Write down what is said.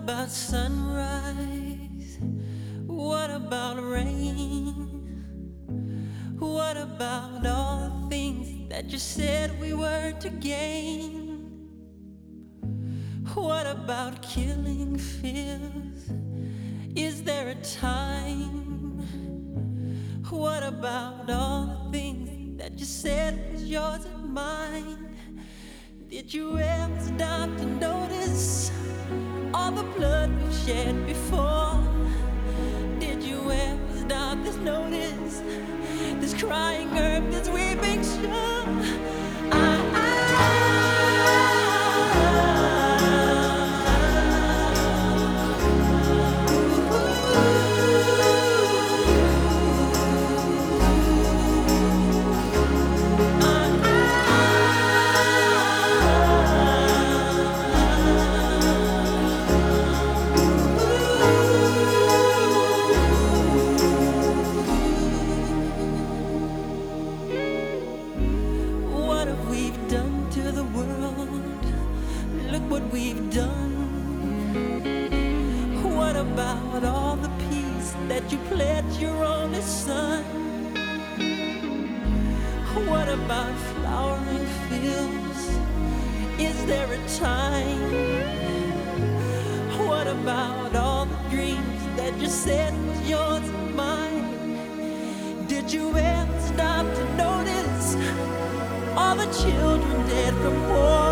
about sunrise? What about rain? What about all the things that you said we were to gain? What about killing fears? Is there a time? What about all the things that you said was yours and mine? Did you ever stop to notice all the blood we've shed before? Did you ever stop to notice this crying earth, this weeping shore? What have we done to the world? Look what we've done. What about all the peace that you pledged your only son? What about flowering fields? Is there a time? What about all the dreams that you said was yours and mine? Did you ever stop to notice all the children dead from war?